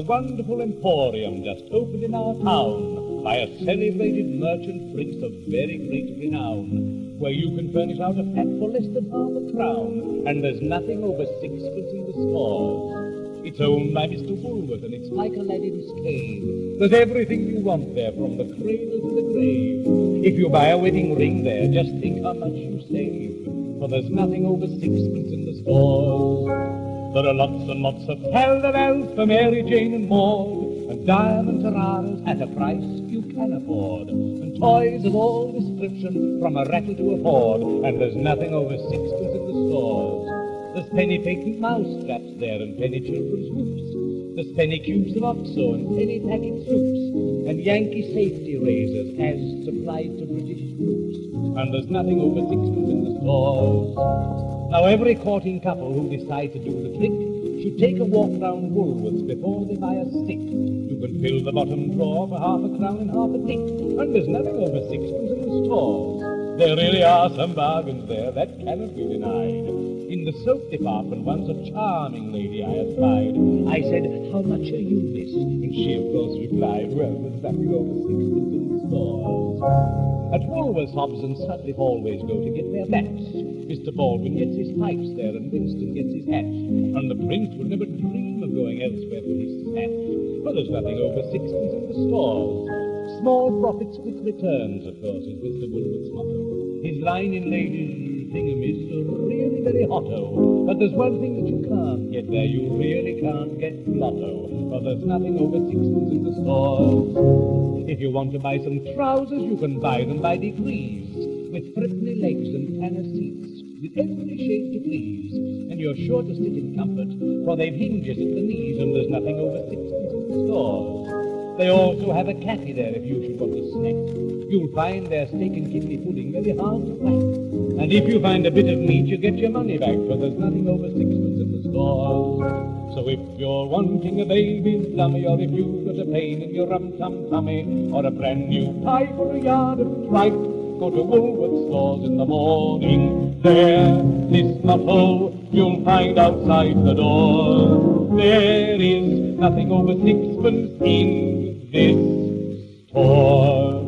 wonderful emporium just opened in our town by a celebrated merchant prince of very great renown, where you can furnish out a fat for less than half a crown, and there's nothing over sixpence in the stores. It's owned by Mr. Woolworth, and it's like Aladdin's cave. There's everything you want there, from the cradle to the grave. If you buy a wedding ring there, just think how much you save, for there's nothing over sixpence in the stores. There are lots and lots of hell-de-bells for Mary, Jane and Maud, and diamond tiaras at a price you can afford, and toys of all description from a rattle to a Ford, and there's nothing over sixpence in the stores. There's penny patent mouse traps there, and penny children's hoops. There's penny cubes of Oxo and penny packet soups, and Yankee safety razors as supplied to British troops, and there's nothing over sixpence in the stores. Now every courting couple who decide to do the trick should take a walk round Woolworths before they buy a stick. You can fill the bottom drawer for half a crown and half a tick, and there's nothing over sixpence in the stores. There really are some bargains there that cannot be denied. In the soap department once a charming lady I espied. I said, "How much are you, miss?" And she of course replied, "Well, there's nothing over sixpence in the stores." At Woolworths, Hobbs and Sutcliffe always go to get their bats. Mr. Baldwin gets his pipes there, and Winston gets his hat, and the prince would never dream of going elsewhere for his snatch. But there's nothing over sixpence in the stores. Small profits, quick returns, of course, is Mr. Woolworth's motto. His line in Ladies' Thingham is really very hotto. But there's one thing that you can't get there, you really can't get blotto, for there's nothing over sixpence in the stores. If you want to buy some trousers, you can buy them by degrees, with threepenny legs and tanner seats, with every shape you please, and you're sure to sit in comfort, for they've hinges at the knees, and there's nothing over sixpence in the stores. They also have a cafe there if you should want a snack. You'll find their steak and kidney pudding very hard to crack, and if you find a bit of meat, you get your money back, for there's nothing over sixpence in the stores. So if you're wanting a baby's dummy, or if you've got a pain in your rum-tum-tummy, or a brand new pipe or a yard of tripe, go to Woolworths stores in the morning. There, this motto you'll find outside the door. There is nothing over sixpence in this store.